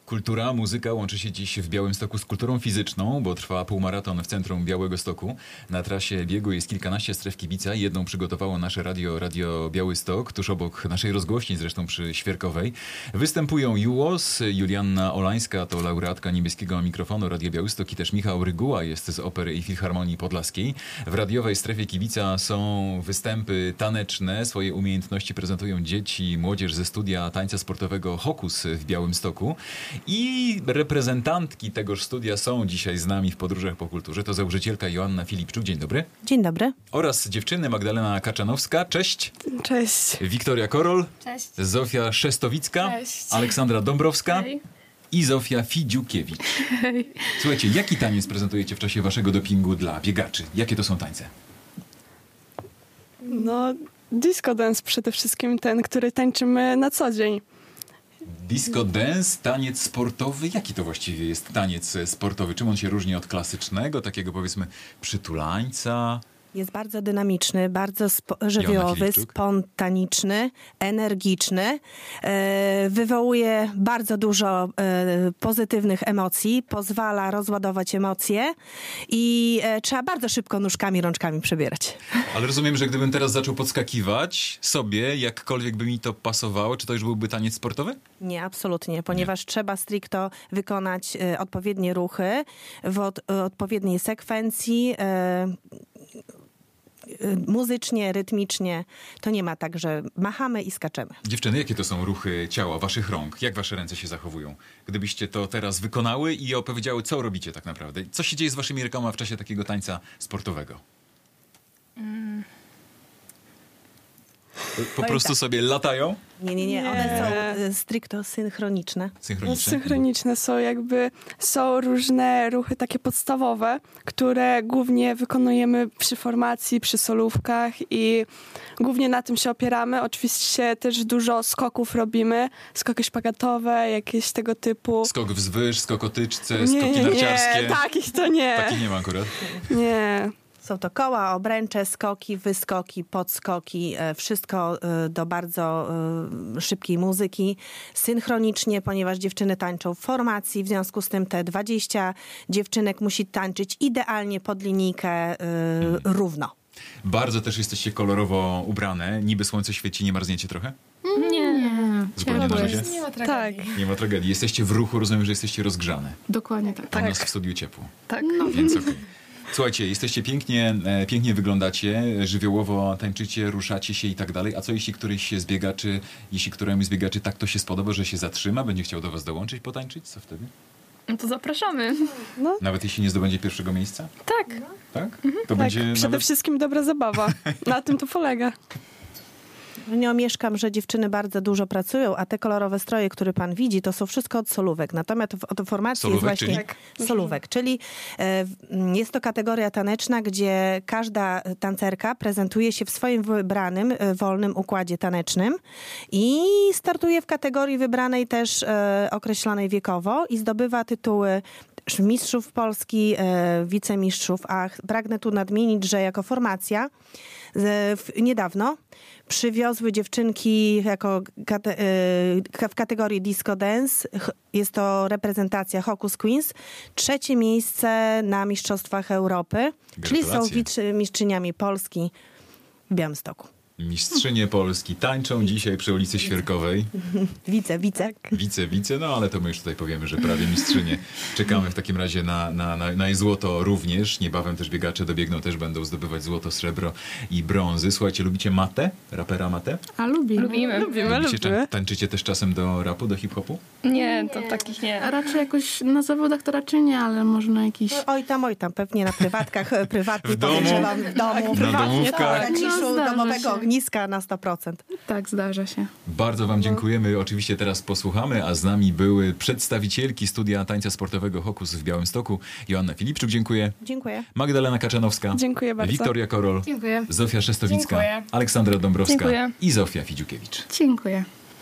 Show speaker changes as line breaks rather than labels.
Kultura, muzyka łączy się dziś w Białymstoku z kulturą fizyczną, bo trwa półmaraton w centrum Białegostoku. Na trasie biegu jest kilkanaście stref kibica. Jedną przygotowało nasze Radio Białystok, tuż obok naszej rozgłośni, zresztą przy Świerkowej. Występują Jułos, Julianna Olańska, to laureatka niebieskiego mikrofonu Radia Białystok, i też Michał Ryguła jest z Opery i Filharmonii Podlaskiej. W radiowej strefie kibica są występy taneczne. Swoje umiejętności prezentują dzieci i młodzież ze studia tańca sportowego Hokus w Białymstoku. I reprezentantki tegoż studia są dzisiaj z nami w Podróżach po Kulturze. To założycielka Joanna Filipczuk. Dzień dobry.
Dzień dobry.
Oraz dziewczyny Magdalena Kaczanowska. Cześć.
Cześć.
Wiktoria Korol.
Cześć.
Zofia Szestowicka.
Cześć.
Aleksandra Dąbrowska.
Hej.
I Zofia Fidziukiewicz.
Hej.
Słuchajcie, jaki taniec prezentujecie w czasie waszego dopingu dla biegaczy? Jakie to są tańce?
No, disco dance przede wszystkim, ten, który tańczymy na co dzień.
Disco dance, taniec sportowy. Jaki to właściwie jest taniec sportowy? Czym on się różni od klasycznego, takiego powiedzmy przytulańca?
Jest bardzo dynamiczny, bardzo żywiołowy,
Filipczuk.
spontaniczny, energiczny. Wywołuje bardzo dużo pozytywnych emocji, pozwala rozładować emocje i trzeba bardzo szybko nóżkami, rączkami przebierać.
Ale rozumiem, że gdybym teraz zaczął podskakiwać sobie, jakkolwiek by mi to pasowało, czy to już byłby taniec sportowy?
Nie, absolutnie, ponieważ trzeba stricto wykonać odpowiednie ruchy w odpowiedniej sekwencji, muzycznie, rytmicznie. To nie ma tak, że machamy i skaczemy.
Dziewczyny, jakie to są ruchy ciała, waszych rąk? Jak wasze ręce się zachowują? Gdybyście to teraz wykonały i opowiedziały, co robicie tak naprawdę? Co się dzieje z waszymi rękoma w czasie takiego tańca sportowego? Po prostu sobie latają?
Nie. One są stricto synchroniczne.
Synchronicznie?
Synchroniczne są różne ruchy takie podstawowe, które głównie wykonujemy przy formacji, przy solówkach i głównie na tym się opieramy. Oczywiście też dużo skoków robimy, skoki szpagatowe, jakieś tego typu.
Skok wzwyż, skok o tyczce, skoki narciarskie?
Nie, takich to nie.
Takich nie ma akurat.
Nie.
Są to koła, obręcze, skoki, wyskoki, podskoki, wszystko do bardzo szybkiej muzyki. Synchronicznie, ponieważ dziewczyny tańczą w formacji, w związku z tym te 20 dziewczynek musi tańczyć idealnie pod linijkę równo.
Bardzo też jesteście kolorowo ubrane. Niby słońce świeci, nie marzniecie trochę?
Nie.
Zupełnie na razie?
Nie ma
Tak.
tragedii.
Nie ma tragedii. Jesteście w ruchu, rozumiem, że jesteście rozgrzane.
Dokładnie tak.
A u nas w studiu ciepło.
Tak.
Więc okej. Słuchajcie, jesteście pięknie wyglądacie, żywiołowo tańczycie, ruszacie się i tak dalej. A co jeśli któremuś z biegaczy tak to się spodoba, że się zatrzyma, będzie chciał do was dołączyć, potańczyć? Co wtedy?
No to zapraszamy.
Nawet jeśli nie zdobędzie pierwszego miejsca?
Tak.
Tak? To
Tak,
będzie
przede
nawet...
wszystkim dobra zabawa. Na tym to polega.
Nie omieszkam, że dziewczyny bardzo dużo pracują, a te kolorowe stroje, które pan widzi, to są wszystko od solówek. Natomiast od formacji
Solówek,
jest właśnie solówek, czyli jest to kategoria taneczna, gdzie każda tancerka prezentuje się w swoim wybranym, wolnym układzie tanecznym i startuje w kategorii wybranej też określonej wiekowo i zdobywa tytuły mistrzów Polski, wicemistrzów, a pragnę tu nadmienić, że jako formacja niedawno przywiozły dziewczynki w kategorii disco dance. Jest to reprezentacja Hokus Queens. 3. miejsce na Mistrzostwach Europy, czyli są mistrzyniami Polski w Białymstoku.
Mistrzynie Polski tańczą dzisiaj przy ulicy Świerkowej.
Wice.
Wice, no ale to my już tutaj powiemy, że prawie mistrzynie. Czekamy w takim razie na złoto również. Niebawem też biegacze dobiegną, też będą zdobywać złoto, srebro i brązy. Słuchajcie, lubicie Matę? Rapera Matę?
A lubimy.
Lubimy.
Tańczycie też czasem do rapu, do hip-hopu?
Nie, to takich nie.
A raczej jakoś na zawodach to raczej nie, ale można jakiś...
Oj tam, pewnie na prywatkach, prywatnie
W domu?
podejrzewam, w domu.
Na domówkach?
Na ciszu
No, zdarza
domowego
się.
ogniska na 100%.
Tak, zdarza się.
Bardzo wam dziękujemy. Oczywiście teraz posłuchamy, a z nami były przedstawicielki studia tańca sportowego Hokus w Białymstoku. Joanna Filipczuk, dziękuję.
Dziękuję.
Magdalena Kaczanowska.
Dziękuję bardzo.
Wiktoria Korol.
Dziękuję.
Zofia Szestowicka.
Dziękuję.
Aleksandra Dąbrowska.
Dziękuję.
I Zofia Fidziukiewicz.
Dziękuję.